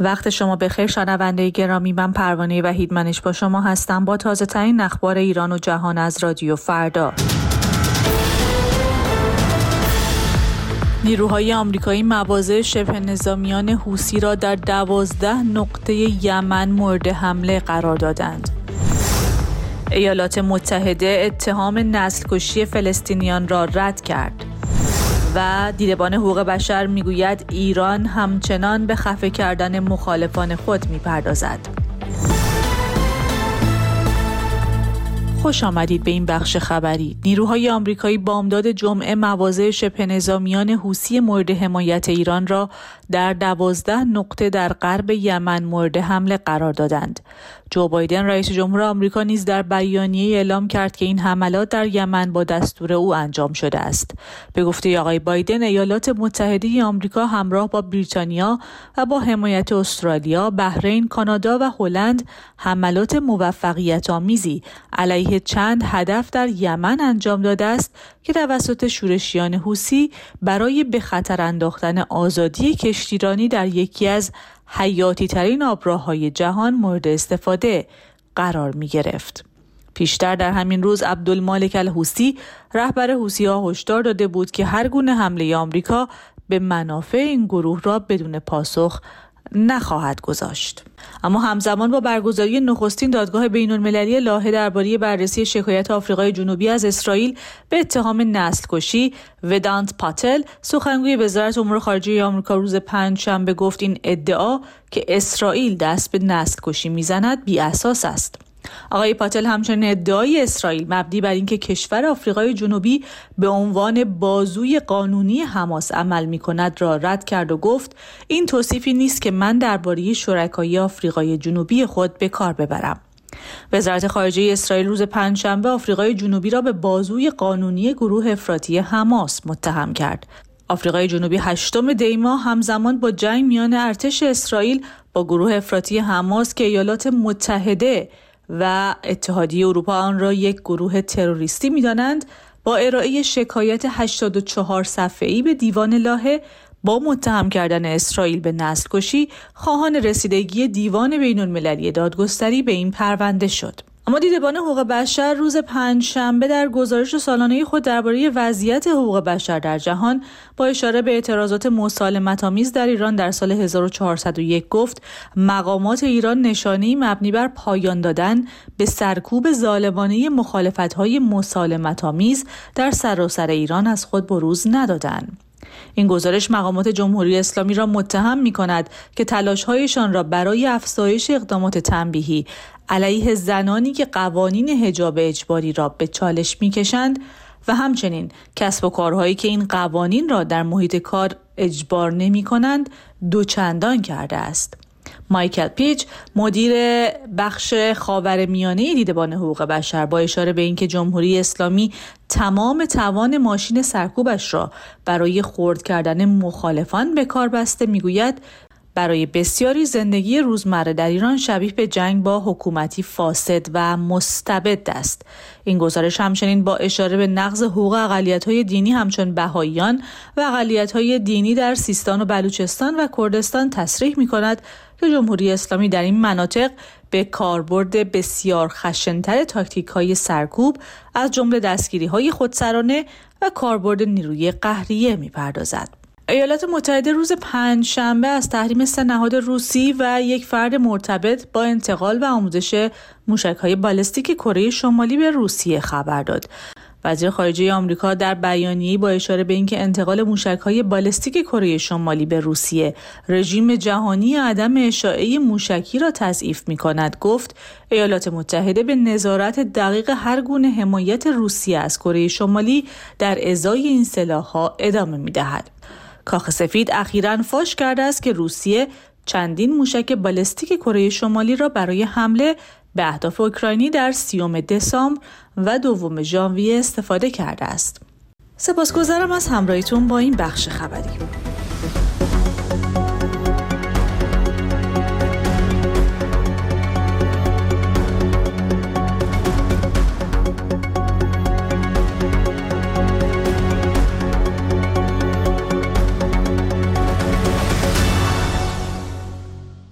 وقت شما بخیر شنونده گرامی، من پروانه وحیدمنش با شما هستم با تازه ترین اخبار ایران و جهان از رادیو فردا. نیروهای آمریکایی مواضع شبه نظامیان حوثی را در 12 نقطه یمن مورد حمله قرار دادند. ایالات متحده اتهام نسل‌کشی فلسطینیان را رد کرد. و دیدبان حقوق بشر میگوید ایران همچنان به خفه کردن مخالفان خود میپردازد. خوش آمدید به این بخش خبری. نیروهای آمریکایی بامداد جمعه مواضع شبه نظامیان حوثی مورد حمایت ایران را در 12 نقطه در غرب یمن مورد حمله قرار دادند. جو بایدن رئیس جمهور آمریکا نیز در بیانیه اعلام کرد که این حملات در یمن با دستور او انجام شده است. به گفته آقای بایدن، ایالات متحده آمریکا همراه با بریتانیا و با حمایت استرالیا، بحرین، کانادا و هلند حملات موفقیت آمیزی علیه چند هدف در یمن انجام داده است که توسط شورشیان حوثی برای به خطر انداختن آزادی کشتیرانی در یکی از حیاتی ترین آبراههای جهان مورد استفاده قرار می گرفت. پیشتر در همین روز عبدالمالک الحوثی رهبر حوثی‌ها هشدار داده بود که هر گونه حمله آمریکا به منافع این گروه را بدون پاسخ نخواهد گذاشت. اما همزمان با برگزاری نخستین دادگاه بین‌المللی لاهه درباره بررسی شکایت آفریقای جنوبی از اسرائیل به اتهام نسل‌کشی، ودانت پاتل سخنگوی وزارت امور خارجه آمریکا روز پنجشنبه گفت این ادعا که اسرائیل دست به نسل‌کشی می‌زند بی‌اساس است. آقای پاتل همچنین ادعای اسرائیل مبنی بر اینکه کشور آفریقای جنوبی به عنوان بازوی قانونی حماس عمل می‌کند را رد کرد و گفت این توصیفی نیست که من درباره شرکای آفریقای جنوبی خود به کار ببرم. وزارت خارجه اسرائیل روز پنجشنبه آفریقای جنوبی را به بازوی قانونی گروه افراطی حماس متهم کرد. آفریقای جنوبی 8 دی ماه همزمان با جنگ میان ارتش اسرائیل با گروه افراطی حماس که ایالات متحده و اتحادیه اروپا آن را یک گروه تروریستی می‌دانند، با ارائه شکایت 84 صفحه‌ای به دیوان لاهه با متهم کردن اسرائیل به نسل‌کشی خواهان رسیدگی دیوان بین‌المللی دادگستری به این پرونده شد. اما دیدبان حقوق بشر روز پنجشنبه در گزارش سالانه خود درباره وضعیت حقوق بشر در جهان با اشاره به اعتراضات مسالمت‌آمیز در ایران در سال 1401 گفت مقامات ایران نشانه‌ای مبنی بر پایان دادن به سرکوب ظالمانه مخالفت‌های مسالمت‌آمیز در سراسر ایران از خود بروز ندادند. این گزارش مقامات جمهوری اسلامی را متهم می‌کند که تلاش‌هایشان را برای افزایش اقدامات تنبیهی علیه زنانی که قوانین حجاب اجباری را به چالش می‌کشند و همچنین کسب و کارهایی که این قوانین را در محیط کار اجبار نمی‌کنند دوچندان کرده است. مایکل پیچ، مدیر بخش خاورمیانه دیدبان حقوق بشر، با اشاره به اینکه جمهوری اسلامی تمام توان ماشین سرکوبش را برای خرد کردن مخالفان به کار بسته، میگوید برای بسیاری زندگی روزمره در ایران شبیه به جنگ با حکومتی فاسد و مستبد است. این گزارش همچنین با اشاره به نقض حقوق اقلیت‌های دینی همچون بهائیان و اقلیت‌های دینی در سیستان و بلوچستان و کردستان تصریح می‌کند که جمهوری اسلامی در این مناطق به کاربرد بسیار خشن‌تر تاکتیک‌های سرکوب از جمله دستگیری‌های خودسرانه و کاربرد نیروی قهریه می‌پردازد. ایالات متحده روز پنجشنبه از تحریم 3 نهاد روسی و یک فرد مرتبط با انتقال و آموزش موشک‌های بالستیک کره شمالی به روسیه خبر داد. وزیر خارجه آمریکا در بیانیه‌ای با اشاره به اینکه انتقال موشک‌های بالستیک کره شمالی به روسیه رژیم جهانی عدم اشاعه موشکی را تضعیف می‌کند گفت ایالات متحده به نظارت دقیق هر گونه حمایت روسیه از کره شمالی در ازای این سلاح‌ها ادامه می‌دهد. کاخ سفید اخیراً فاش کرده است که روسیه چندین موشک بالستیک کره شمالی را برای حمله به اهداف اوکراینی در 30 دسامبر و 2 ژانویه استفاده کرده است. سپاسگزارم از همراهیتون با این بخش خبری.